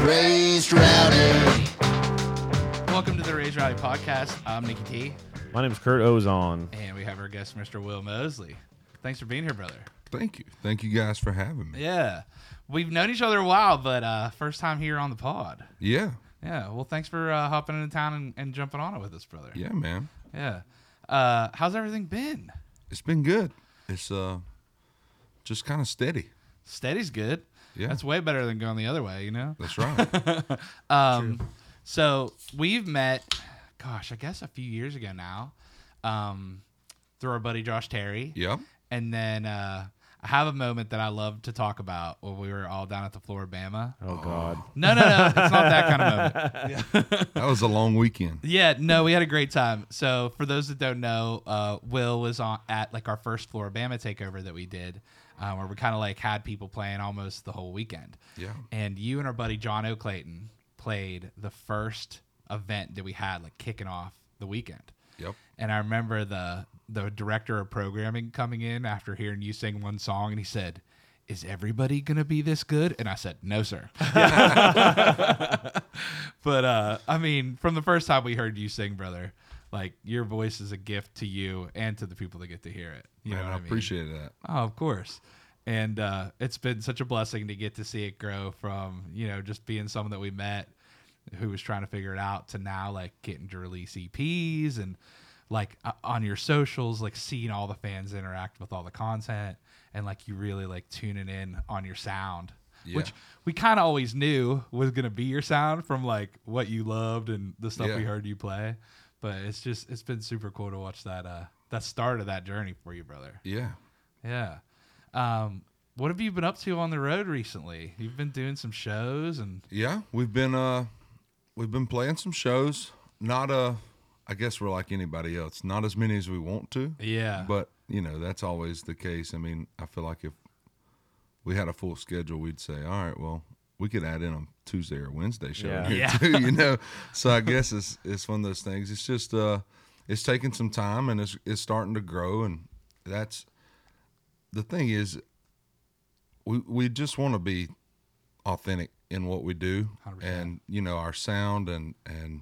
Raised Rowdy. Welcome to the Raised Rowdy Podcast. I'm Nikki T, My name's Kurt Ozon. and we have our guest, Mr. Will Mosley. Thanks for being here, brother. Thank you. Thank you guys for having me. Yeah. We've known each other a while, but first time here on the pod. Yeah. Yeah. Well, thanks for hopping into town and jumping on it with us, brother. Yeah, man. Yeah. How's everything been? It's been good. It's just kind of steady. Steady's good. Yeah. That's way better than going the other way, you know? That's right. So we've met, gosh, I guess a few years ago now, through our buddy Josh Terry. Yep. And then I have a moment that I love to talk about when we were all down at the Floribama. Oh, God. No, it's not that kind of moment. That was a long weekend. Yeah, no, we had a great time. So for those that don't know, Will was at like our first Floribama takeover that we did, where we kind of like had people playing almost the whole weekend. Yeah. And you and our buddy John O'Clayton played the first event that we had, like kicking off the weekend. Yep. And I remember the director of programming coming in after hearing you sing one song, and he said, "Is everybody gonna be this good?" And I said, "No, sir." But I mean, from the first time we heard you sing, brother, like your voice is a gift to you and to the people that get to hear it. You know Man, what I I mean? appreciate that. Oh, of course. And it's been such a blessing to get to see it grow from, just being someone that we met who was trying to figure it out to now like getting to release EPs and like on your socials, like seeing all the fans interact with all the content and like you really like tuning in on your sound, which we kind of always knew was going to be your sound from like what you loved and the stuff we heard you play. But it's been super cool to watch that start of that journey for you, brother. Yeah. Yeah. What have you been up to on the road recently? You've been doing some shows and Yeah. We've been playing some shows. Not I guess we're like anybody else. Not as many as we want to. yeah, But, that's always the case. I mean, I feel like if we had a full schedule, we'd say, all right, well, we could add in a Tuesday or Wednesday show in here too, So I guess it's one of those things. It's just it's taking some time and it's starting to grow, and that's the thing is we just want to be authentic in what we do 100%. and our sound and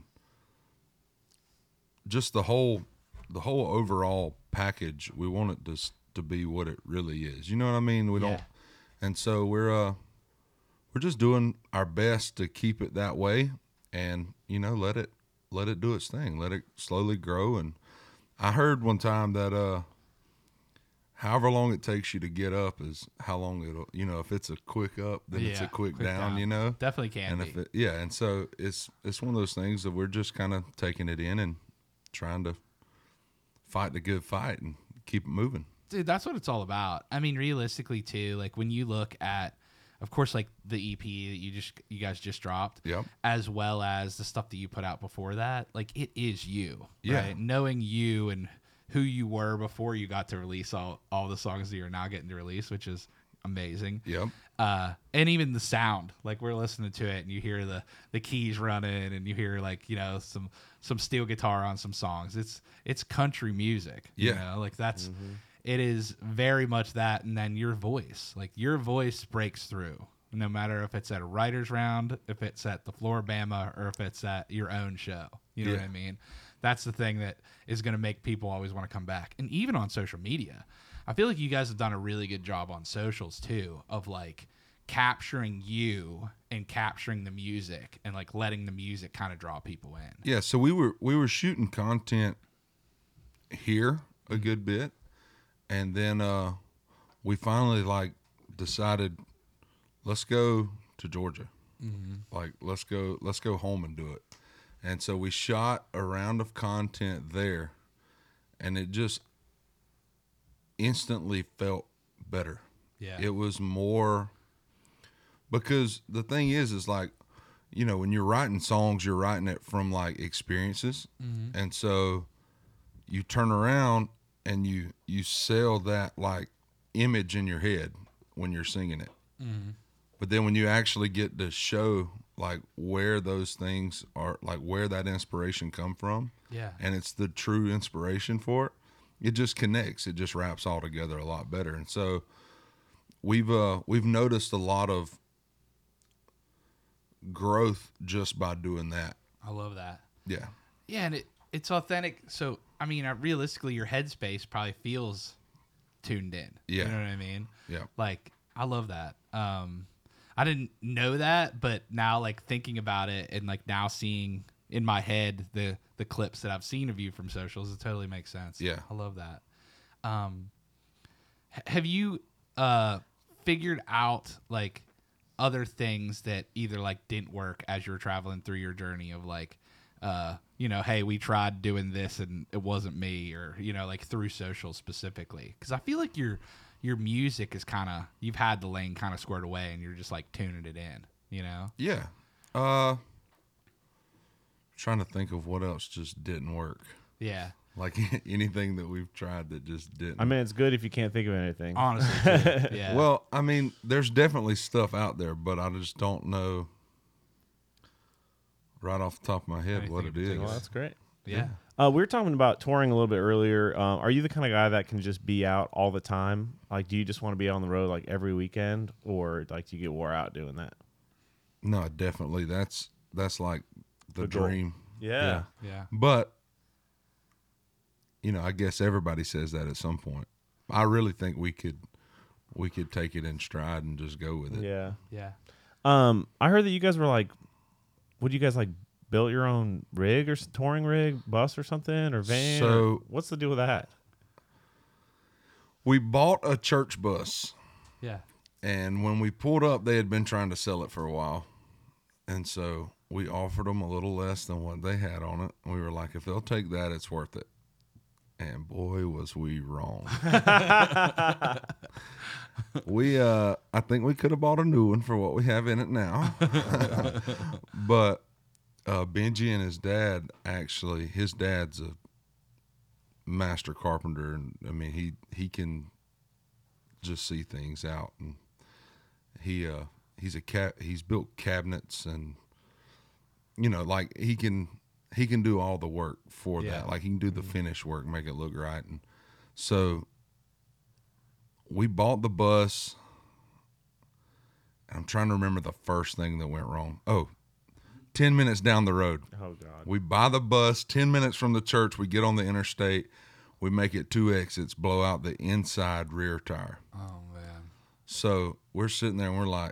just the whole overall package. We want it to be what it really is. You know what I mean? We don't, and so we're just doing our best to keep it that way, and let it do its thing. Let it slowly grow. And I heard one time that however long it takes you to get up is how long it'll. If it's a quick up, then it's a quick down. definitely can And be. and so it's one of those things that we're just kind of taking it in and trying to fight the good fight and keep it moving. Dude, that's what it's all about. I mean, realistically too, like when you look at, of course, like the EP that you guys just dropped, Yep. as well as the stuff that you put out before that, like it is you, Yeah. right? Knowing you and who you were before you got to release all the songs that you're now getting to release, which is amazing. Yep. And even the sound, like we're listening to it and you hear the keys running and you hear like, some steel guitar on some songs. It's country music, like that's, it is very much that. And then your voice breaks through no matter if it's at a writer's round, if it's at the Floribama, or if it's at your own show, you know what I mean? That's the thing that is going to make people always want to come back. And even on social media, I feel like you guys have done a really good job on socials too, of like capturing you and capturing the music and like letting the music kind of draw people in. Yeah. So we were shooting content here a good bit, and then we finally like decided, let's go to Georgia. Like let's go home and do it. And so we shot a round of content there, and it just instantly felt better. Yeah. It was more, because the thing is like, when you're writing songs, you're writing it from like experiences. And so you turn around and you sell that like image in your head when you're singing it. But then when you actually get to show like where those things are, like where that inspiration come from, and it's the true inspiration for it, it just connects. It just wraps all together a lot better. And so we've noticed a lot of growth just by doing that. I love that. Yeah. Yeah, and it's authentic. So, I mean, realistically, your headspace probably feels tuned in. Yeah. You know what I mean? Yeah. Like, I love that. I didn't know that, but now, like, thinking about it and, like, now seeing in my head the clips that I've seen of you from socials, it totally makes sense. Yeah. I love that. Have you figured out, like, other things that either, like, didn't work as you were traveling through your journey of, like, hey, we tried doing this and it wasn't me, or, like, through social specifically? Because I feel like your music is kind of, you've had the lane kind of squared away and you're just, like, tuning it in, Yeah. Trying to think of what else just didn't work. Yeah. Like anything that we've tried that just didn't. I mean, it's good if you can't think of anything. Honestly, too. Yeah. Well, I mean, there's definitely stuff out there, but I just don't know right off the top of my head Anything what in it is. particular? Well, that's great. yeah. We were talking about touring a little bit earlier. Are you the kind of guy that can just be out all the time? Like, do you just want to be on the road like every weekend, or like do you get wore out doing that? No, definitely. That's like the goal. dream. Yeah. Yeah. But I guess everybody says that at some point. I really think we could take it in stride and just go with it. Yeah. Yeah. I heard that you guys were like, would you guys like built your own rig or touring rig, bus or something, or van? So- what's the deal with that? We bought a church bus, Yeah. and when we pulled up, they had been trying to sell it for a while. And so we offered them a little less than what they had on it. We were like, if they'll take that, it's worth it. And boy, was we wrong. I think we could have bought a new one for what we have in it now. But Benji and his dad, actually, his dad's a master carpenter, and I mean he can just see things out, and he's built cabinets, and like he can do all the work for Yeah. that. Like he can do the finish work, make it look right. And so we bought the bus. I'm trying to remember the first thing that went wrong. 10 minutes down the road. Oh God. We buy the bus, 10 minutes from the church, we get on the interstate, we make it 2 exits, blow out the inside rear tire. Oh, man. So we're sitting there and we're like,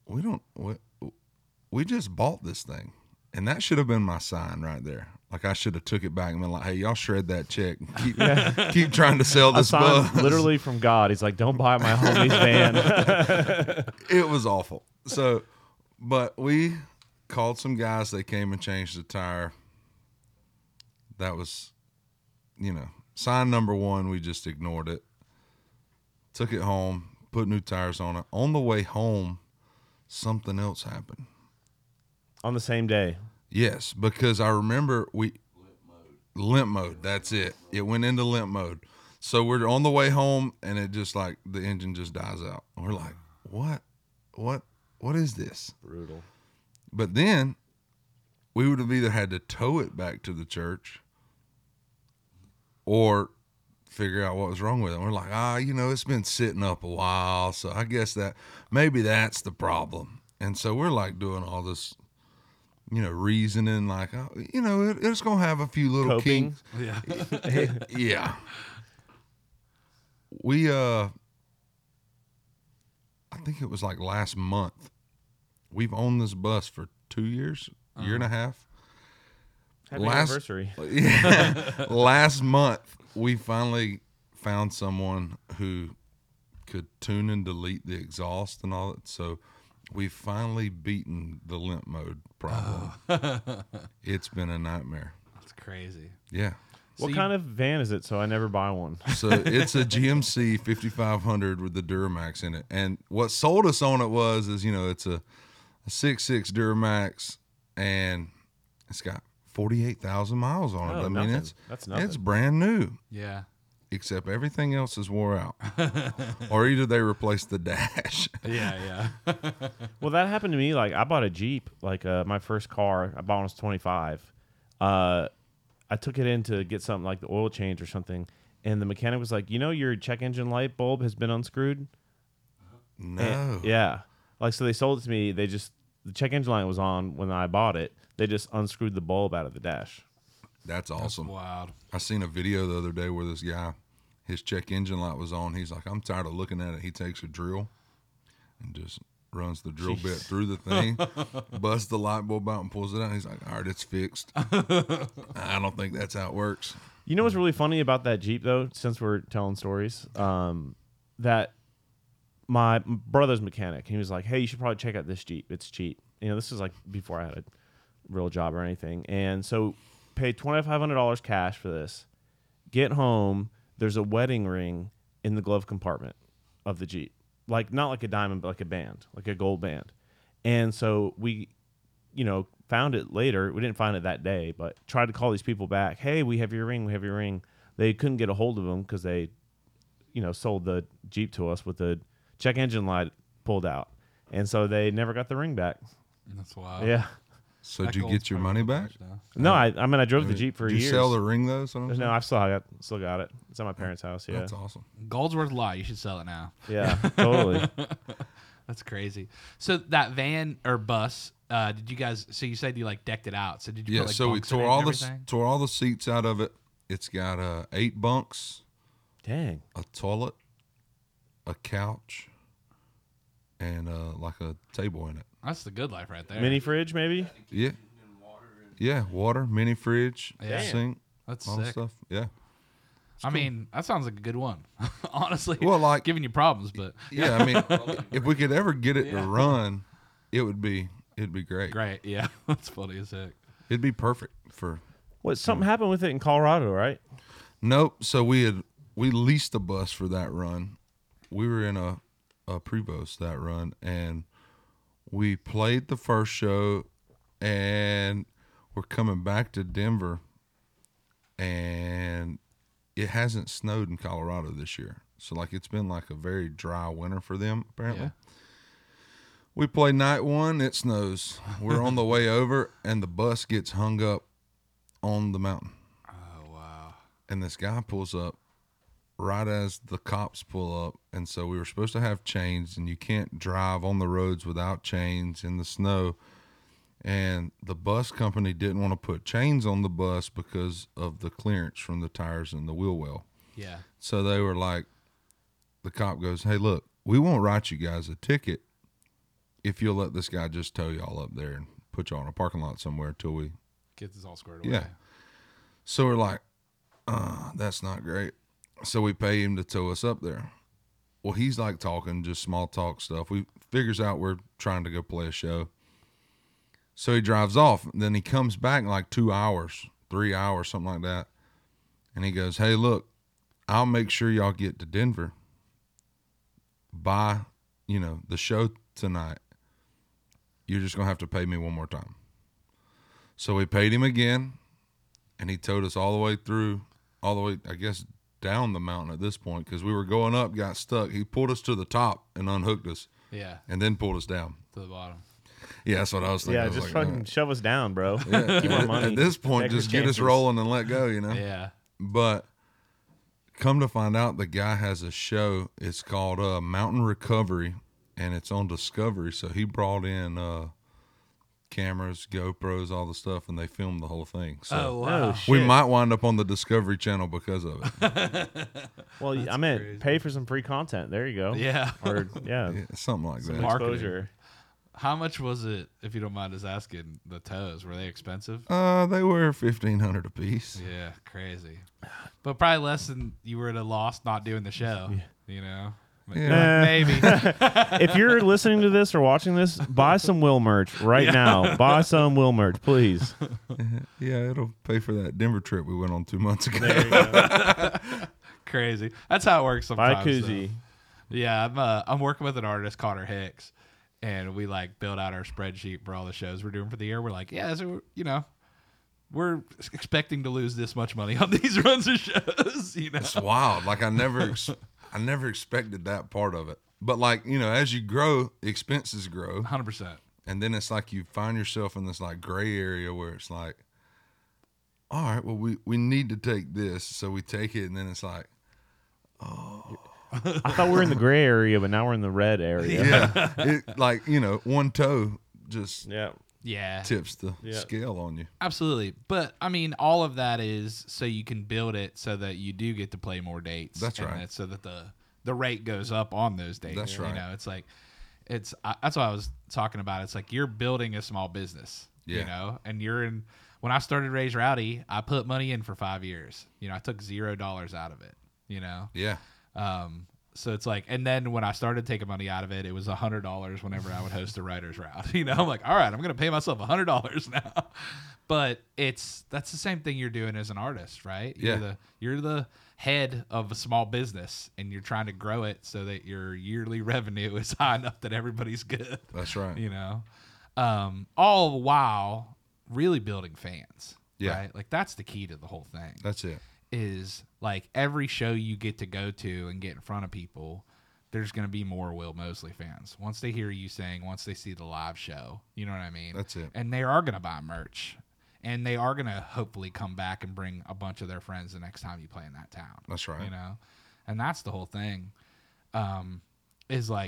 we just bought this thing. And that should have been my sign right there. Like I should have took it back and been like, hey, y'all shred that check and keep trying to sell A this sign bus. literally from God. He's like, don't buy my homie's van. It was awful. So, but we called some guys. They came and changed the tire. That was, sign number one. We just ignored it. Took it home, put new tires on it. On the way home, something else happened. On the same day. Yes, because I remember limp mode. That's it. It went into limp mode. So we're on the way home, and it just like the engine just dies out. And we're like, what is this? Brutal. But then we would have either had to tow it back to the church or figure out what was wrong with it. And we're like, it's been sitting up a while, so I guess maybe that's the problem. And so we're like doing all this, reasoning, like, it's going to have a few little Coping. kinks. Yeah. Yeah. We, I think it was like last month. We've owned this bus for 2 years, year and a half. Happy anniversary. Yeah, last month, we finally found someone who could tune and delete the exhaust and all that. So we've finally beaten the limp mode problem. It's been a nightmare. That's crazy. Yeah. What So kind of van is it so I never buy one? So it's a GMC 5500 with the Duramax in it. And what sold us on it is it's a 6.6 Duramax, and it's got 48,000 miles on it. Oh, I mean, nothing. That's nothing. it's brand new, Yeah. except everything else is wore out. Or either they replaced the dash. Yeah. Yeah. Well, that happened to me. Like, I bought a Jeep, like my first car. I bought when I was 25. I took it in to get something like the oil change or something, and the mechanic was like, your check engine light bulb has been unscrewed? No. And, yeah. Like, so they sold it to me. They just the check engine light was on when I bought it. They just unscrewed the bulb out of the dash. That's awesome. Wild. I seen a video the other day where this guy, his check engine light was on. He's like, I'm tired of looking at it. He takes a drill and just runs the drill bit through the thing, busts the light bulb out and pulls it out. He's like, all right, it's fixed. I don't think that's how it works. You know what's really funny about that Jeep, though, since we're telling stories? That my brother's mechanic, he was like, hey, you should probably check out this Jeep. It's cheap. You know, this is like before I had a real job or anything. And so paid $2,500 cash for this. Get home, there's a wedding ring in the glove compartment of the Jeep. Like, not like a diamond, but like a band, like a gold band. And so we, found it later. We didn't find it that day, but tried to call these people back. Hey, we have your ring. We have your ring. They couldn't get a hold of them because they, sold the Jeep to us with the check engine light pulled out. And so they never got the ring back. That's wild. Yeah. So did you get your money back? No, I drove the Jeep for Did you years. sell the ring though? No, I still got it. It's at my parents' house. Yeah. That's awesome. Gold's worth a lot. You should sell it now. Yeah, totally. That's crazy. So that van or bus, did you guys? So you said you like decked it out. So did you? Yeah. Put, like, So we bunks in it tore and all everything? tore all the seats out of it. It's got 8 bunks, Dang. a toilet, a couch, and like a table in it. That's the good life right there. Mini fridge, maybe? Yeah. Yeah, water, mini fridge, Yeah. sink, That's all the sick. stuff. Yeah. I mean, that sounds like a good one. Honestly, Well, like- giving you problems, but Yeah, I mean, if we could ever get it to run, it'd be great. great. Yeah, that's funny as heck. It'd be perfect for. What? Something happened with it in Colorado, right? Nope. So we leased a bus for that run. We were in a Prevost that run, and we played the first show, and we're coming back to Denver, and it hasn't snowed in Colorado this year. So like it's been like a very dry winter for them apparently. Yeah. We play night 1, it snows. We're on the way over, and the bus gets hung up on the mountain. Oh wow. And this guy pulls up right as the cops pull up. And so we were supposed to have chains, and you can't drive on the roads without chains in the snow. And the bus company didn't want to put chains on the bus because of the clearance from the tires and the wheel well. Yeah. So they were like, the cop goes, hey, look, we won't write you guys a ticket if you'll let this guy just tow y'all up there and put y'all in a parking lot somewhere till we. Get this all squared away. Yeah. So we're like, that's not great. So we pay him to tow us up there. Well, he's like talking just small talk stuff. We figures out we're trying to go play a show. So he drives off. Then he comes back in like 2 hours, 3 hours, something like that. And he goes, hey, look, I'll make sure y'all get to Denver by, the show tonight. You're just going to have to pay me one more time. So we paid him again, and he towed us all the way, I guess, down the mountain at this point, because we were going up, got stuck. He pulled us to the top and unhooked us, Yeah. and then pulled us down. To the bottom. Yeah, that's what I was thinking. Yeah, I was just like, fucking shove us down, bro. yeah. Keep our money. At this point, Take our just get us chances. rolling and let go, Yeah. But come to find out, the guy has a show. It's called Mountain Recovery, and it's on Discovery. So he brought in cameras, GoPros, all the stuff, and they filmed the whole thing. So Oh wow. shit. we might wind up on the Discovery Channel because of it. Well, I meant crazy. pay for some free content. There you go. Yeah. Or yeah, Yeah, something like some that. Marketing. exposure. How much was it, if you don't mind us asking, the tows? Were they expensive? They were $1,500 a piece. Yeah, crazy. But probably less than you would have lost not doing the show. Yeah. Maybe. If you're listening to this or watching this, buy some Will merch right now. Buy some Will merch, please. Yeah, it'll pay for that Denver trip we went on 2 months ago. There you go. Crazy. That's how it works Buy a sometimes. koozie. though. Yeah, I'm working with an artist, Connor Hicks, and we like build out our spreadsheet for all the shows we're doing for the year. We're like, yeah, so we're expecting to lose this much money on these runs of shows. It's wild. Like I never expected that part of it. But like, as you grow, expenses grow. 100%. And then it's like you find yourself in this like gray area where it's like, all right, well, we need to take this. So we take it, and then it's like, I thought we were in the gray area, but now we're in the red area. yeah, it, like, one toe just Yeah. tips the scale on you. Absolutely. But I mean, all of that is so you can build it so that you do get to play more dates. That's and right. so that the rate goes up on those dates. That's right. You know, it's like that's what I was talking about. It's like you're building a small business. Yeah. You know, and when I started Raise Rowdy, I put money in for 5 years. You know, I took $0 out of it. You know. Yeah. So it's like, and then when I started taking money out of it, it was $100 whenever I would host a writer's route. You know, I'm like, all right, I'm going to pay myself $100 now. But that's the same thing you're doing as an artist, right? Yeah. You're the head of a small business, and you're trying to grow it so that your yearly revenue is high enough that everybody's good. That's right. You know, all while really building fans. Yeah. Right? Like that's the key to the whole thing. That's it. Is like every show you get to go to and get in front of people, there's going to be more Will Mosley fans. Once they hear you sing, once they see the live show, you know what I mean? That's it. And they are going to buy merch. And they are going to hopefully come back and bring a bunch of their friends the next time you play in that town. That's right. You know? And that's the whole thing. Is like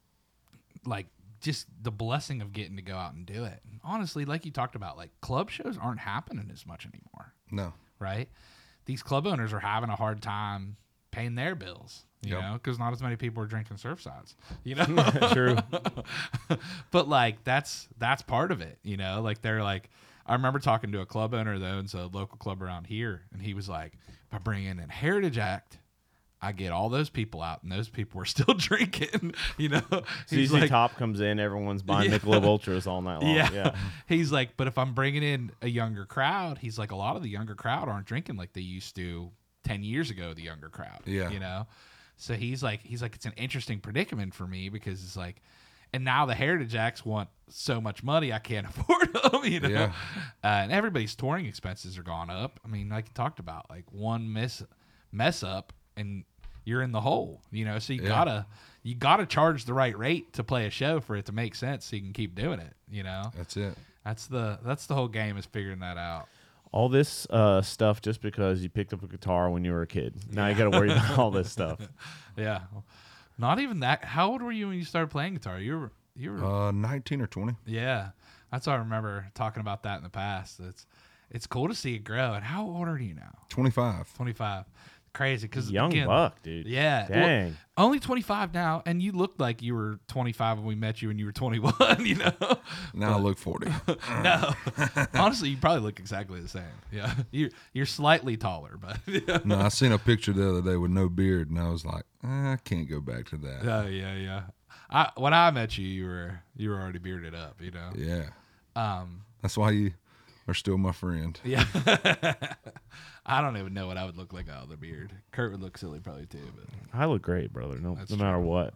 just the blessing of getting to go out and do it. And honestly, like you talked about, like club shows aren't happening as much anymore. No. Right? These club owners are having a hard time paying their bills, you know, because not as many people are drinking Surfsides, you know. True. But like that's part of it, you know. Like they're like, I remember talking to a club owner that owns a local club around here, and he was like, if I bring in a Heritage Act, I get all those people out, and those people are still drinking, you know. He's ZZ Top comes in, everyone's buying Michelob Ultras all night long. Yeah. He's like, but if I'm bringing in a younger crowd, he's like, a lot of the younger crowd aren't drinking like they used to 10 years ago, the younger crowd. Yeah. You know? So he's like, it's an interesting predicament for me because it's like, and now the Heritage Acts want so much money, I can't afford them, you know? Yeah. And everybody's touring expenses are gone up. I mean, like you talked about, like one mess up and you're in the hole, you know? So you gotta charge the right rate to play a show for it to make sense so you can keep doing it, you know? That's it. That's the whole game, is figuring that out. All this stuff just because you picked up a guitar when you were a kid. Now you got to worry about all this stuff. Yeah. Not even that. How old were you when you started playing guitar? You were 19 or 20. Yeah. That's what I remember talking about that in the past. It's cool to see it grow. And how old are you now? 25. 25. Crazy, because Young buck, dude. Yeah. Dang. Well, only 25 now, and you looked like you were 25 when we met you when you were 21, you know? Now I look 40. No. Honestly, you probably look exactly the same. Yeah. You're slightly taller, but yeah. No, I seen a picture the other day with no beard, and I was like, I can't go back to that. Oh, yeah. When I met you, you were already bearded up, you know? Yeah. That's why you are still my friend. Yeah. I don't even know what I would look like out of the beard. Kurt would look silly probably too, but I look great, brother. No matter what.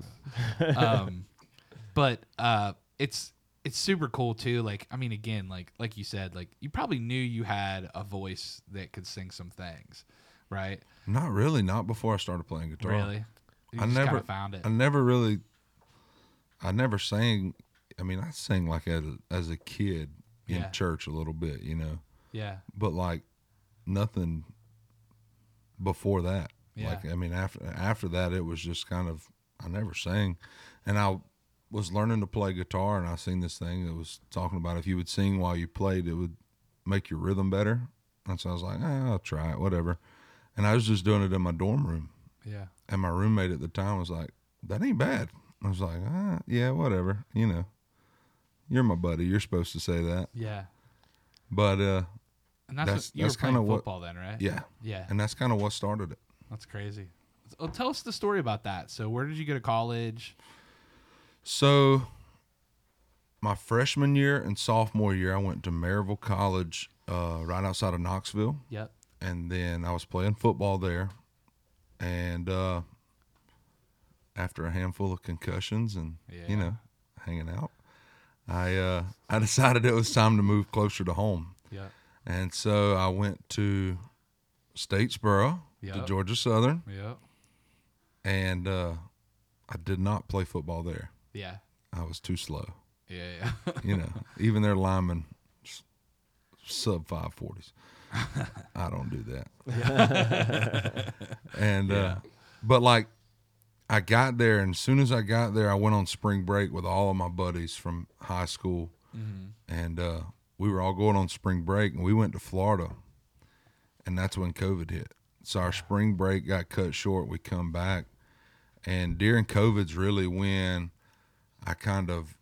But it's super cool too. Like, I mean, again, like you said, like you probably knew you had a voice that could sing some things, right? Not really. Not before I started playing guitar. Really? You I just never kinda found it. I never sang. I mean, I sang like as a kid in Yeah. church a little bit, you know, Yeah. but like nothing before that. Yeah. Like, I mean, after that, it was just kind of, I never sang. And I was learning to play guitar, and I seen this thing that was talking about if you would sing while you played, it would make your rhythm better. And so I was like, I'll try it, whatever. And I was just doing it in my dorm room. Yeah. And my roommate at the time was like, that ain't bad. I was like, yeah, whatever. You know, you're my buddy. You're supposed to say that. Yeah. But And that's you were that's playing kinda what- football then, right? yeah. Yeah. And that's kind of what started it. That's crazy. Well, tell us the story about that. So where did you go to college? So my freshman year and sophomore year, I went to Maryville College right outside of Knoxville. Yep. And then I was playing football there. And after a handful of concussions and, you know, hanging out, I decided it was time to move closer to home. Yep. And so I went to Statesboro, to Yep. Georgia Southern, Yep. and I did not play football there. Yeah. I was too slow. Yeah. You know, even their linemen, sub 540s. I don't do that. And, but like, I got there, and as soon as I got there, I went on spring break with all of my buddies from high school. and we were all going on spring break, and we went to Florida, and that's when COVID hit. So our spring break got cut short. We come back, and during COVID's really when I kind of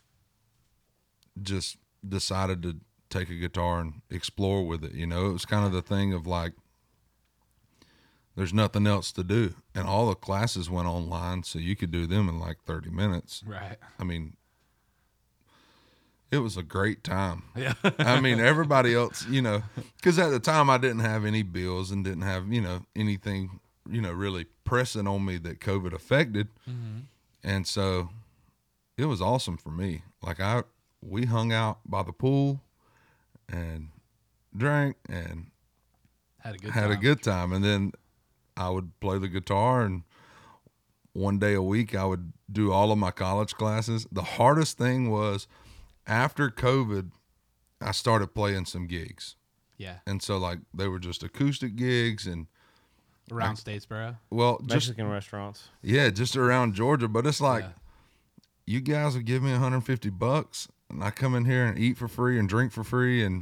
just decided to take a guitar and explore with it. You know, it was kind of the thing of like, there's nothing else to do. And all the classes went online, so you could do them in like 30 minutes. Right. I mean, it was a great time. Yeah. I mean, everybody else, you know, because at the time I didn't have any bills and didn't have, you know, anything, you know, really pressing on me that COVID affected. And so it was awesome for me. Like we hung out by the pool and drank and Had a good time. And then I would play the guitar, and one day a week I would do all of my college classes. The hardest thing was after COVID, I started playing some gigs. Yeah. And so like they were just acoustic gigs and Around Statesboro. well, just Mexican restaurants. yeah, just around Georgia. But it's like Yeah. you guys would give me $150 and I come in here and eat for free and drink for free, and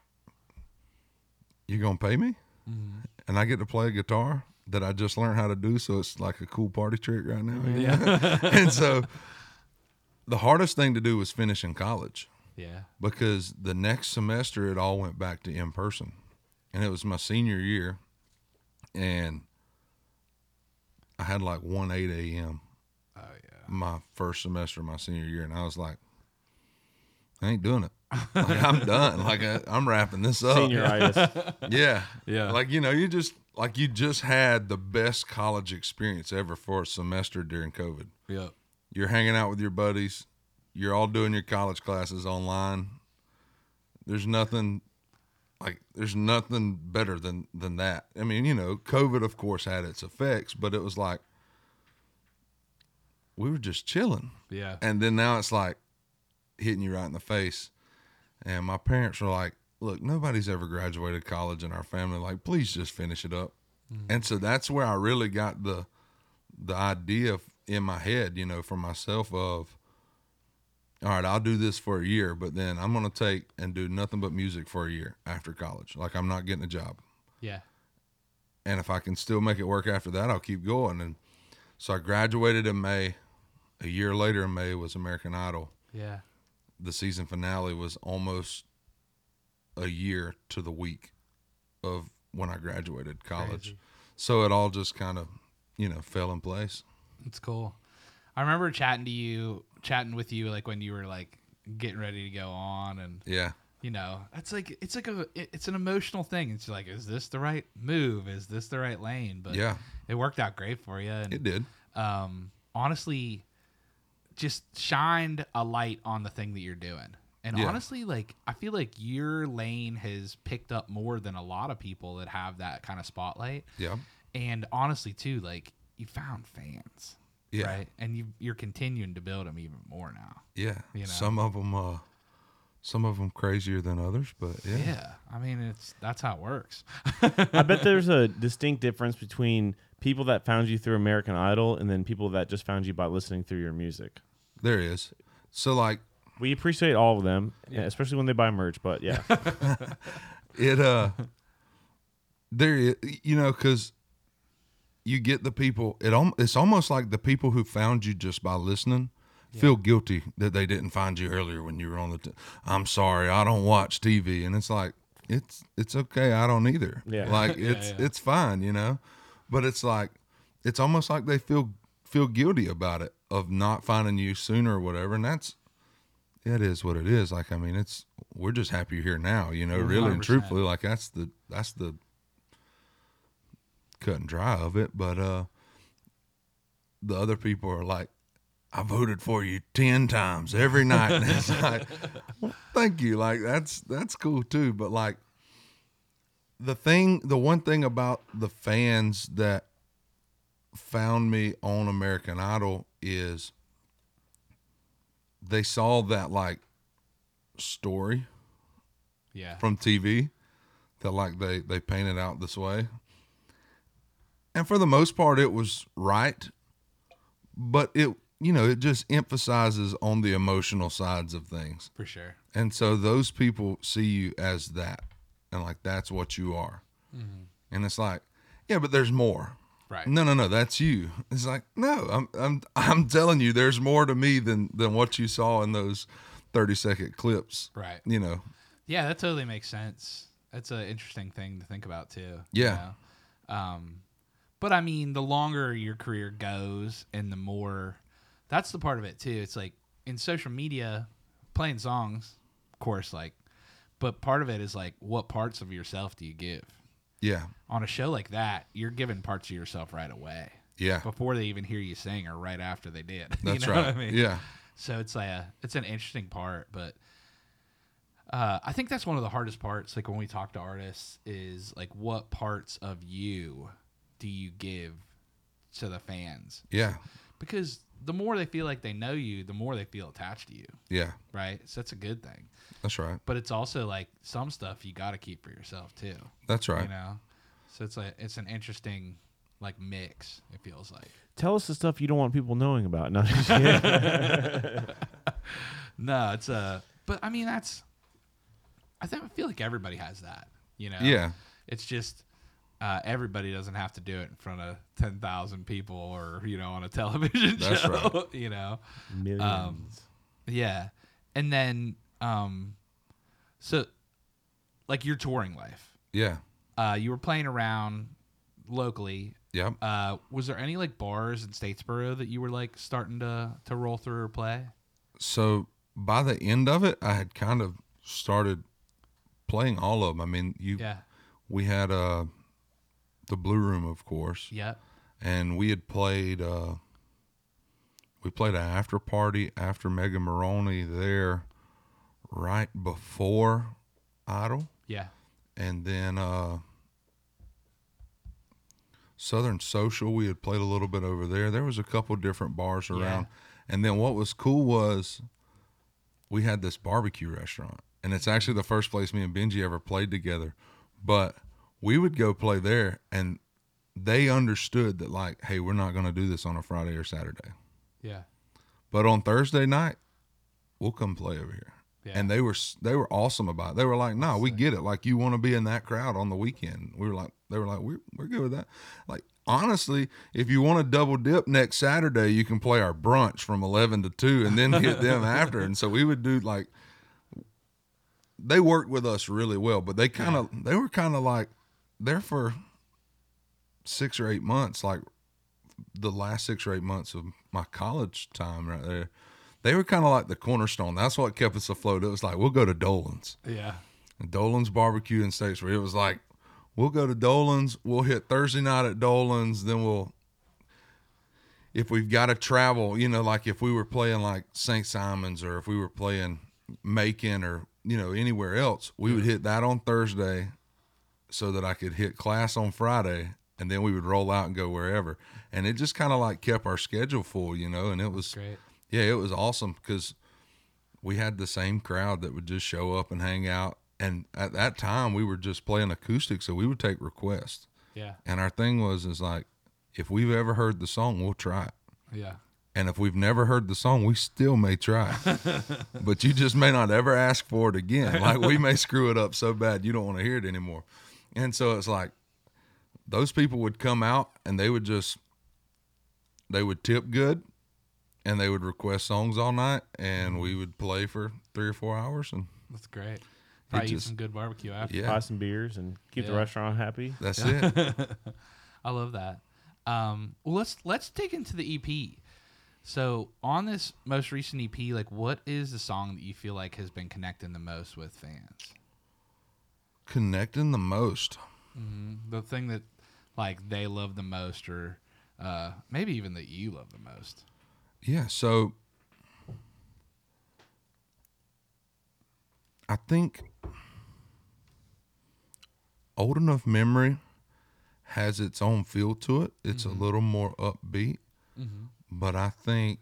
you gonna pay me? And I get to play a guitar that I just learned how to do, so it's like a cool party trick right now. you know? And so the hardest thing to do was finish in college, Yeah. because the next semester it all went back to in person, and it was my senior year, and I had like 1:08 a.m. Oh yeah. my first semester of my senior year, and I was like, I ain't doing it. Like, I'm done. Like I'm wrapping this up. Senioritis. Yeah. Yeah. Like, you know, you just had the best college experience ever for a semester during COVID. Yep. You're hanging out with your buddies. You're all doing your college classes online. There's nothing better than that. I mean, you know, COVID of course had its effects, but it was like we were just chilling. Yeah. And then now it's like hitting you right in the face. And my parents were like, look, nobody's ever graduated college in our family. Like, please just finish it up. And so that's where I really got the idea in my head, you know, for myself of, all right, I'll do this for a year, but then I'm going to take and do nothing but music for a year after college. Like, I'm not getting a job. Yeah. And if I can still make it work after that, I'll keep going. And so I graduated in May. A year later in May was American Idol. Yeah. The season finale was almost a year to the week of when I graduated college. Crazy. So it all just kind of, you know, fell in place. It's cool. I remember chatting with you like when you were like getting ready to go on, and Yeah. you know, it's an emotional thing. It's like, is this the right move? Is this the right lane? But Yeah. it worked out great for you. And It did. honestly, just shined a light on the thing that you're doing. And Yeah. honestly, like, I feel like your lane has picked up more than a lot of people that have that kind of spotlight. Yeah. And honestly, too, like, you found fans, Yeah. right? And you're continuing to build them even more now. Yeah. You know. Some of them crazier than others, but yeah. Yeah, I mean, that's how it works. I bet there's a distinct difference between people that found you through American Idol and then people that just found you by listening through your music. There is. So like We appreciate all of them, especially when they buy merch, but yeah. there is, you know, because you get the people, it's almost like the people who found you just by listening feel guilty that they didn't find you earlier when you were on I'm sorry, I don't watch TV. And it's like, it's okay, I don't either. Yeah. Like it's fine, you know. But it's like, it's almost like they feel guilty about it, of not finding you sooner or whatever. And it is what it is. Like, I mean, we're just happy you're here now, you know, really and 100%. truthfully. Like that's the cut and dry of it. But the other people are like, I voted for you 10 times every night. And it's like, well, thank you. Like that's cool too. But like the one thing about the fans that found me on American Idol is they saw that like story Yeah. from TV that like they painted out this way. And for the most part it was right, but it, it just emphasizes on the emotional sides of things. For sure. And so those people see you as that, and like that's what you are. And it's like, yeah, but there's more. Right. No, that's you. It's like, no, I'm telling you, there's more to me than what you saw in those 30-second clips. Right. Yeah, that totally makes sense. That's an interesting thing to think about too. Yeah. But I mean, the longer your career goes and the more, that's the part of it too. It's like in social media, playing songs, of course, but part of it is like, what parts of yourself do you give? Yeah. On a show like that, you're giving parts of yourself right away. Yeah. Before they even hear you sing or right after they did. That's right. What I mean? Yeah. So it's it's an interesting part, but I think that's one of the hardest parts. Like when we talk to artists, is like, what parts of you do you give to the fans? Yeah. Because the more they feel like they know you, the more they feel attached to you. Yeah. Right. So that's a good thing. That's right. But it's also like some stuff you got to keep for yourself too. That's right. So it's an interesting like mix. It feels like. Tell us the stuff you don't want people knowing about. No, just kidding. No, it's but I mean I feel like everybody has that. Yeah. It's just everybody doesn't have to do it in front of 10,000 people or on a television That's show. right. Millions. Yeah, and then so like your touring life. Yeah. You were playing around locally. Yep. Was there any like bars in Statesboro that you were like starting to roll through or play? So by the end of it, I had kind of started playing all of them. I mean, we had the Blue Room, of course. Yeah. And we had played we played an after party after Mega Maroney there right before Idol. Yeah. And then Southern Social, we had played a little bit over there. There was a couple different bars around. Yeah. And then what was cool was we had this barbecue restaurant. And it's actually the first place me and Benji ever played together. But we would go play there, and they understood that, like, hey, we're not going to do this on a Friday or Saturday. Yeah. But on Thursday night, we'll come play over here. Yeah. And they were awesome about it. They were like, no, we get it. Like, you want to be in that crowd on the weekend. They were like, we're good with that. Like, honestly, if you want to double dip next Saturday, you can play our brunch from 11 to 2 and then hit them after. And so we would do like, they worked with us really well, but they were kind of like there for 6 or 8 months, like the last 6 or 8 months of my college time right there. They were kind of like the cornerstone. That's what kept us afloat. It was like, we'll go to Dolan's. Yeah. And Dolan's Barbecue in Statesboro. It was like, we'll go to Dolan's. We'll hit Thursday night at Dolan's. Then if we've got to travel, like if we were playing like St. Simon's or if we were playing Macon or, anywhere else, we would hit that on Thursday so that I could hit class on Friday. And then we would roll out and go wherever. And it just kind of like kept our schedule full, and it was great. Yeah, it was awesome because we had the same crowd that would just show up and hang out. And at that time, we were just playing acoustic, so we would take requests. Yeah. And our thing is like, if we've ever heard the song, we'll try it. Yeah. And if we've never heard the song, we still may try it. But you just may not ever ask for it again. Like, we may screw it up so bad you don't want to hear it anymore. And so it's like, those people would come out and they would tip good. And they would request songs all night, and we would play for 3 or 4 hours. And that's great. Probably eat some good barbecue after. Buy some beers and keep the restaurant happy. That's it. I love that. Well, let's dig into the EP. So on this most recent EP, like, what is the song that you feel like has been connecting the most with fans? Connecting the most. Mm-hmm. The thing that like they love the most, or maybe even that you love the most. Yeah, so I think Old Enough Memory has its own feel to it. It's a little more upbeat, but I feel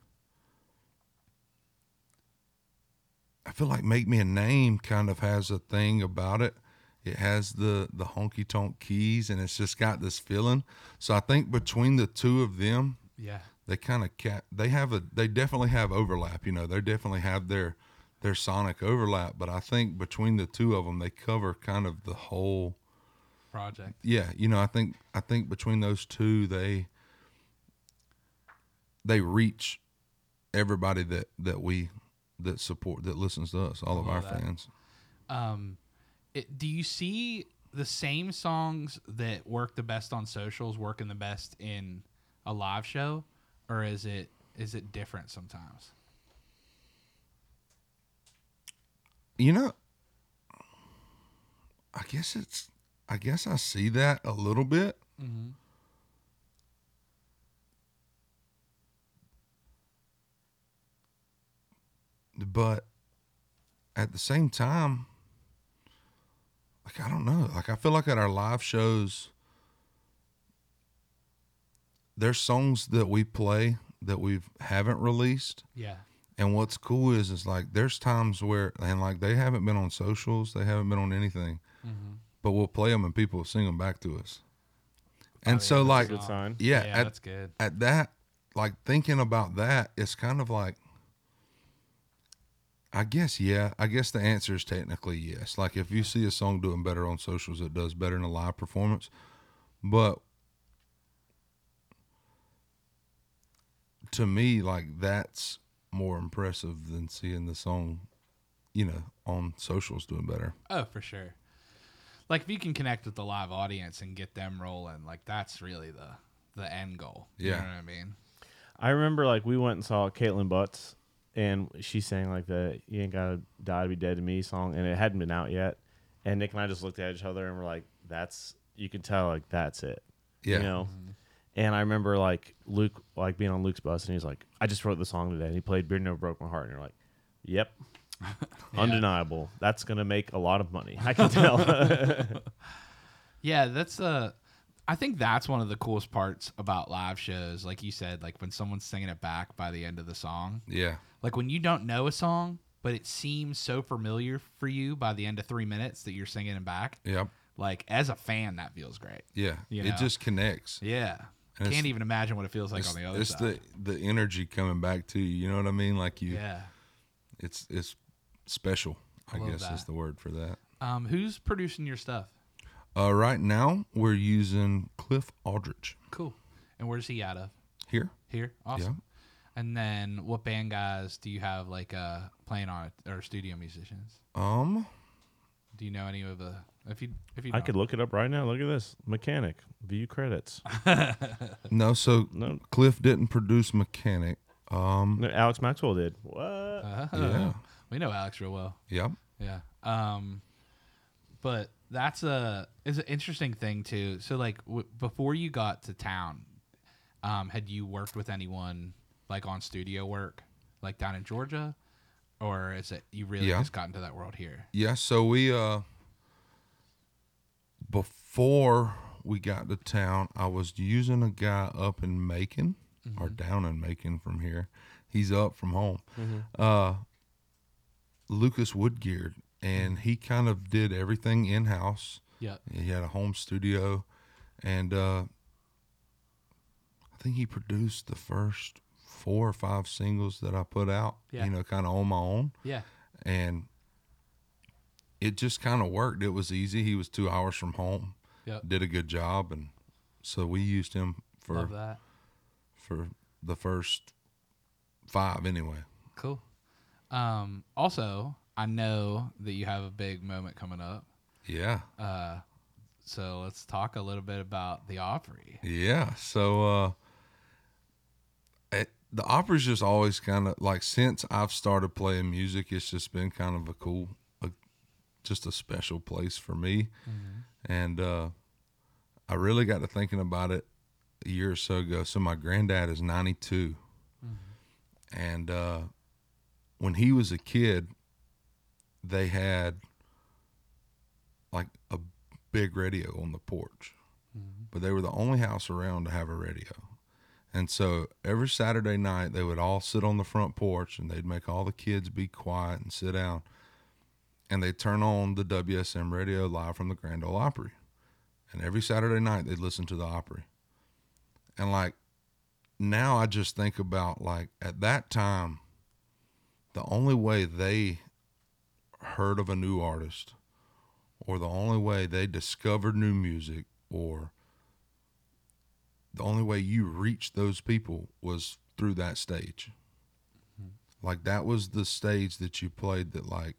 like Make Me a Name kind of has a thing about it. It has the honky tonk keys, and it's just got this feeling. So I think between the two of them, yeah, they kind of they definitely have overlap. You know, they definitely have their sonic overlap. But I think between the two of them, they cover kind of the whole project. Yeah, you know, I think between those two, they reach everybody that support, that listens to us, all of our fans. Do you see the same songs that work the best on socials working the best in a live show, or is it different sometimes? You know, I guess I see that a little bit. Mm-hmm. But at the same time, like, I don't know. Like, I feel like at our live shows, there's songs that we play that we haven't released. Yeah. And what's cool is like there's times where, and like, they haven't been on socials, they haven't been on anything, but we'll play them and people will sing them back to us. And so, that's like, a good sign. Yeah, that's good. At that, like, thinking about that, it's kind of like, I guess the answer is technically yes. Like, if you see a song doing better on socials, it does better in a live performance. But to me, like, that's more impressive than seeing the song, you know, on socials doing better. Oh, for sure. Like, if you can connect with the live audience and get them rolling, like, that's really the end goal. You know what I mean? I remember, like, we went and saw Caitlin Butts, and she sang, like, the "You Ain't Gotta Die to Be Dead to Me" song, and it hadn't been out yet. And Nick and I just looked at each other and we're like, you can tell, like, that's it. Yeah. You know? And I remember, like, Luke, like, being on Luke's bus, and he's like, I just wrote the song today. And he played Beard Never Broke My Heart. And you're like, yep. Undeniable. That's going to make a lot of money. I can tell. Yeah, that's I think that's one of the coolest parts about live shows. Like you said, like when someone's singing it back by the end of the song. Yeah. Like when you don't know a song, but it seems so familiar for you by the end of 3 minutes that you're singing it back. Yep. Like, as a fan, that feels great. Yeah. You It know? just connects. Yeah. And Can't even imagine what it feels like on the other it's side. the energy coming back to you. You know what I mean? Like, Yeah. it's special, I love guess that. is the word for that. Who's producing your stuff? Right now we're using Cliff Aldrich Cool. And where's he out of? here. Here? Awesome. And then what band guys do you have, like, playing on it, or studio musicians? Do you know any of the... If you I don't. could look it up right now. Look at this. Mechanic. View credits. No, so No. Cliff didn't produce Mechanic. No, Alex Maxwell did. What? Yeah. We know Alex real well. Yep. Yeah. But that's is an interesting thing too. So, like, before you got to town, had you worked with anyone, like, on studio work, like down in Georgia, or is it you really just got into that world here? Yeah, so we before we got to town, I was using a guy up in Macon, or down in Macon from here. He's up from home. Lucas Woodgear, and he kind of did everything in-house. Yep. He had a home studio, and I think he produced the first 4 or 5 singles that I put out, Yeah. you know, kind of on my own. Yeah. And it just kind of worked. It was easy. He was 2 hours from home. Yep. Did a good job, and so we used him Love that. for the first 5 anyway. Cool. Also, I know that you have a big moment coming up. Yeah. So let's talk a little bit about the Opry. Yeah. So the Opry's just always kind of like, since I've started playing music, it's just been kind of just a special place for me. And I really got to thinking about it a year or so ago. So my granddad is 92. And when he was a kid, they had like a big radio on the porch. But they were the only house around to have a radio. And so every Saturday night, they would all sit on the front porch, and they'd make all the kids be quiet and sit down. And they'd turn on the WSM radio live from the Grand Ole Opry. And every Saturday night, they'd listen to the Opry. And, like, now I just think about, like, at that time, the only way they heard of a new artist, or the only way they discovered new music, or the only way you reached those people was through that stage. Like, that was the stage that you played that, like,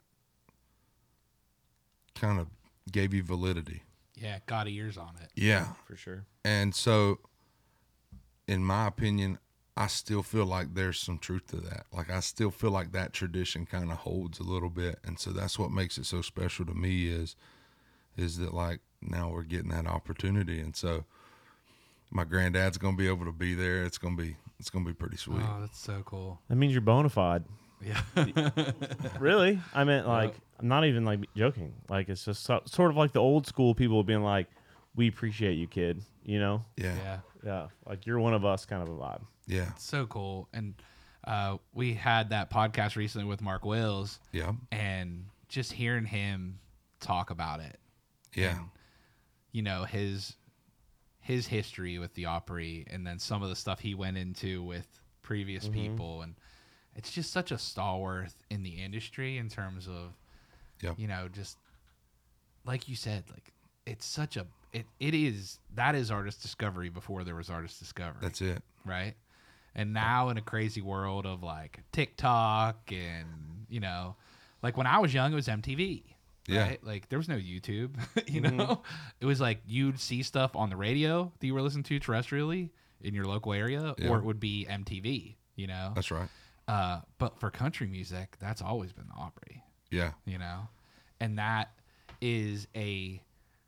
kind of gave you validity. Yeah, got ears on it. Yeah. For sure. And so, in my opinion, I still feel like there's some truth to that. Like, I still feel like that tradition kind of holds a little bit. And so that's what makes it so special to me is that, like, now we're getting that opportunity. And so my granddad's going to be able to be there. It's going to be pretty sweet. Oh, that's so cool. That means you're bona fide. Yeah. Really? I meant, like, I'm not even, like, joking. Like, it's just sort of like the old school people being like, we appreciate you, kid. You know? Yeah. Yeah. Yeah. Like, you're one of us kind of a vibe. Yeah. So cool. And we had that podcast recently with Mark Wills. Yeah. And just hearing him talk about it. Yeah. And, you know, his history with the Opry, and then some of the stuff he went into with previous people, and it's just such a stalwart in the industry in terms of, you know, just like you said, like it's such a that is artist discovery before there was artist discovery. That's it. Right. And now in a crazy world of like TikTok and, you know, like when I was young, it was MTV. Yeah. Right? Like there was no YouTube, you know, it was like you'd see stuff on the radio that you were listening to terrestrially in your local area, or it would be MTV, you know? That's right. But for country music, that's always been the Opry, Yeah. you know? And that is a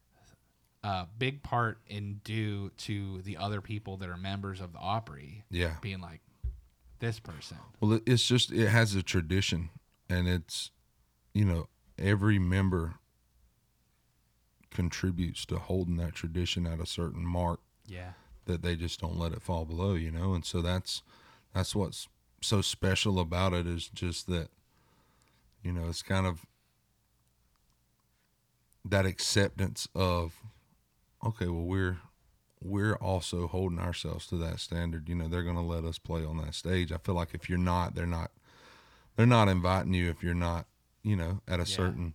big part in due to the other people that are members of the Opry Yeah. being like, this person. Well, it's just, it has a tradition, and it's, you know, every member contributes to holding that tradition at a certain mark. Yeah. That they just don't let it fall below, you know? And so that's what's so special about it, is just that, you know, it's kind of that acceptance of, okay, well, we're also holding ourselves to that standard. You know, they're going to let us play on that stage. I feel like if you're not, they're not inviting you if you're not, you know, at a certain,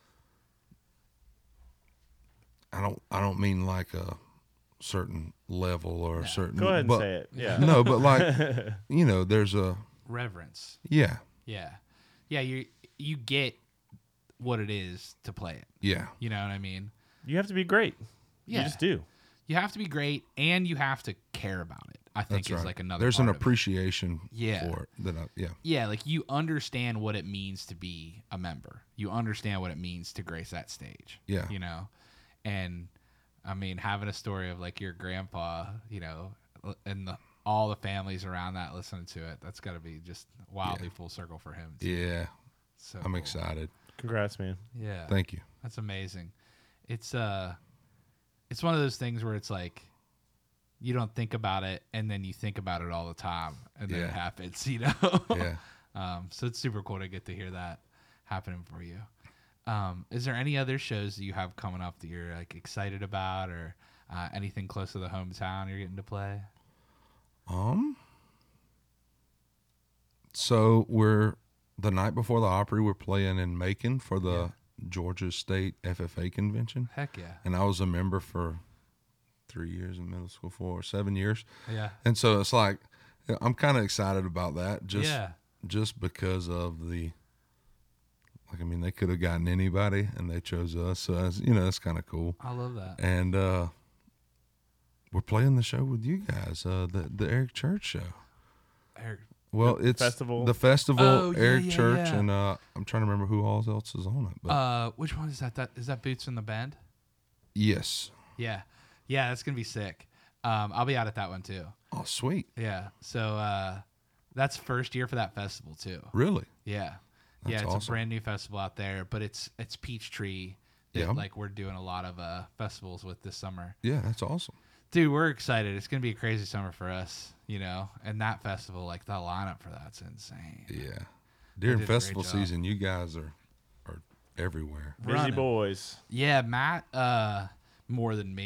I don't mean like a certain level or a certain. Go ahead and say it. Yeah. No, but like, you know, there's a Reverence. yeah. Yeah. Yeah. You get what it is to play it. Yeah. You know what I mean? You have to be great. Yeah. You just do. You have to be great, and you have to care about it. I think That's is right. like another. There's part an of it. appreciation Yeah. for it Yeah, like you understand what it means to be a member. You understand what it means to grace that stage. Yeah. You know? And I mean, having a story of like your grandpa, you know, and all the families around that listening to it, that's got to be just wildly full circle for him. Too. Yeah. So I'm cool. excited. Congrats, man. Yeah. Thank you. That's amazing. It's one of those things where it's like you don't think about it, and then you think about it all the time, and then it happens, you know? Yeah. So it's super cool to get to hear that happening for you. Is there any other shows that you have coming up that you're like excited about, or anything close to the hometown you're getting to play? So we're the night before the Opry, we're playing in Macon for the Georgia State FFA convention. Heck yeah. And I was a member for 3 years in middle school, 7 years. Yeah. And so it's like, I'm kind of excited about that. Yeah. Just because of the, like, I mean, they could have gotten anybody and they chose us. So, you know, that's kind of cool. I love that. And we're playing the show with you guys, the Eric Church show. Eric. Well, The it's festival? the festival, Oh, yeah, Eric yeah, Church, yeah. and I'm trying to remember who all else is on it. But Which one is that? Is that Boots in the Band? yes. Yeah. Yeah, that's gonna be sick. I'll be out at that one too. Oh, sweet. Yeah. So that's first year for that festival too. Really? Yeah. That's Yeah, it's awesome. a brand new festival out there, but it's Peachtree that Yeah. like we're doing a lot of festivals with this summer. Yeah, that's awesome. Dude, we're excited. It's gonna be a crazy summer for us, you know. And that festival, like the lineup for that's insane. Yeah. During did a great festival job. season, you guys are everywhere. Busy Running. boys. Yeah, Matt more than me,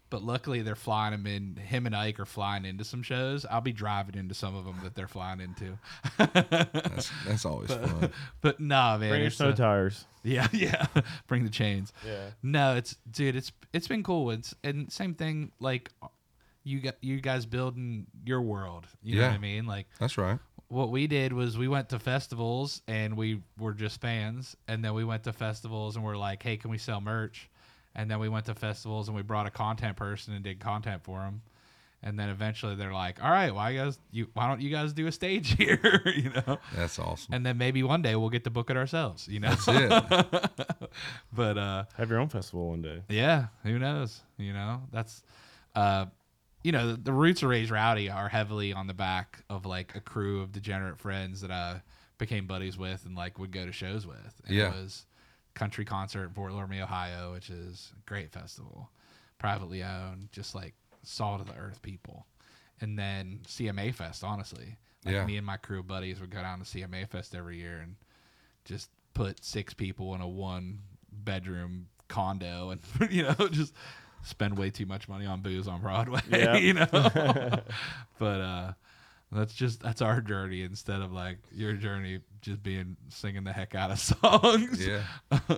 But luckily, they're flying him in. Him and Ike are flying into some shows. I'll be driving into some of them that they're flying into. That's always fun. But nah, man. Bring your it's, snow tires. Yeah, yeah. Bring the chains. Yeah. No, it's been cool. And same thing. Like you guys building your world. You know Yeah. what I mean? Like That's right. what we did was we went to festivals and we were just fans, and then we went to festivals and we're like, hey, can we sell merch? And then we went to festivals and we brought a content person and did content for them. And then eventually they're like, all right, why don't you guys do a stage here? You know? That's awesome. And then maybe one day we'll get to book it ourselves, you know? That's it. But Have your own festival one day. yeah, who knows? You know, that's the roots of Raised Rowdy are heavily on the back of like a crew of degenerate friends that I became buddies with and like would go to shows with. And Yeah. it was Country Concert in Fort Lauderdale, Ohio, which is a great festival, privately owned, just like salt of the earth people. And then CMA Fest, honestly. Like Yeah. me and my crew of buddies would go down to CMA Fest every year and just put 6 people in a 1-bedroom condo and just spend way too much money on booze on Broadway. Yeah. But that's our journey instead of like your journey just being singing the heck out of songs. Yeah.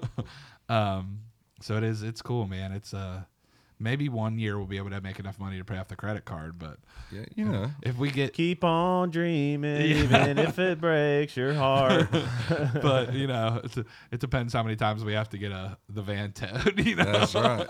So it's cool, man. It's maybe one year we'll be able to make enough money to pay off the credit card, but Yeah. if we get Keep on dreaming, even if it breaks your heart. but it depends how many times we have to get the van towed, That's right.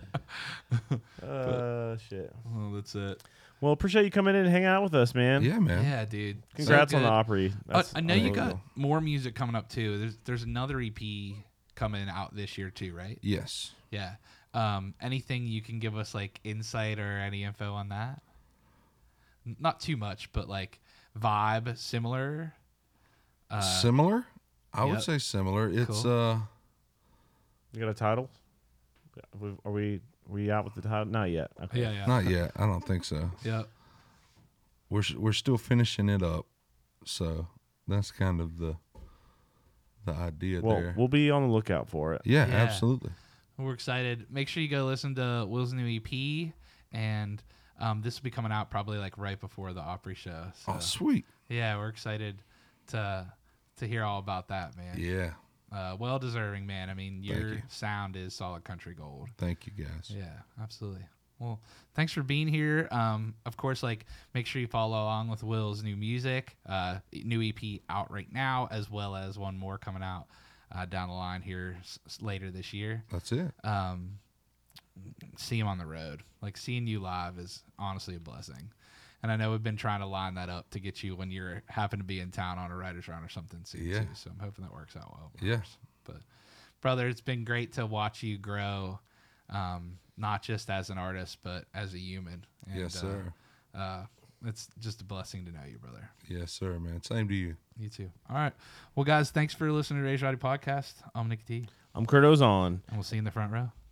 Shit. Well, that's it. Well, appreciate you coming in and hanging out with us, man. Yeah, man. Yeah, dude. Congrats So on the good. Opry. I know you got unbelievable. more music coming up too. There's another EP coming out this year too, right? Yes. Yeah. Anything you can give us like insight or any info on that? Not too much, but like vibe similar. Similar? I would yep. say similar. It's You got a title? Are we out with the title? Not yet. Okay. Yeah, yeah. not yet. I don't think so. Yeah. We're still finishing it up. So that's kind of the idea Well, there. we'll be on the lookout for it. Yeah, Yeah. absolutely. We're excited. Make sure you go listen to Will's new EP, and this will be coming out probably like right before the Opry show. So Oh, sweet. yeah, we're excited to hear all about that, man. Yeah. Well deserving, man. I mean, your you. sound is solid country gold. Thank you, guys. Yeah, absolutely. Well, thanks for being here. Of course, like make sure you follow along with Will's new music, new EP out right now, as well as one more coming out down the line here later this year. That's it. See him on the road. Like seeing you live is honestly a blessing. And I know we've been trying to line that up to get you when you're happen to be in town on a writer's round or something soon Yeah. too. So I'm hoping that works out well. Yeah. But brother, it's been great to watch you grow, not just as an artist, but as a human. And, Yes, sir. It's just a blessing to know you, brother. Yes, sir, man. Same to you. You too. All right. Well, guys, thanks for listening to Raised Rowdy Podcast. I'm Nick T, I'm Kurt Ozon. and we'll see you in the front row.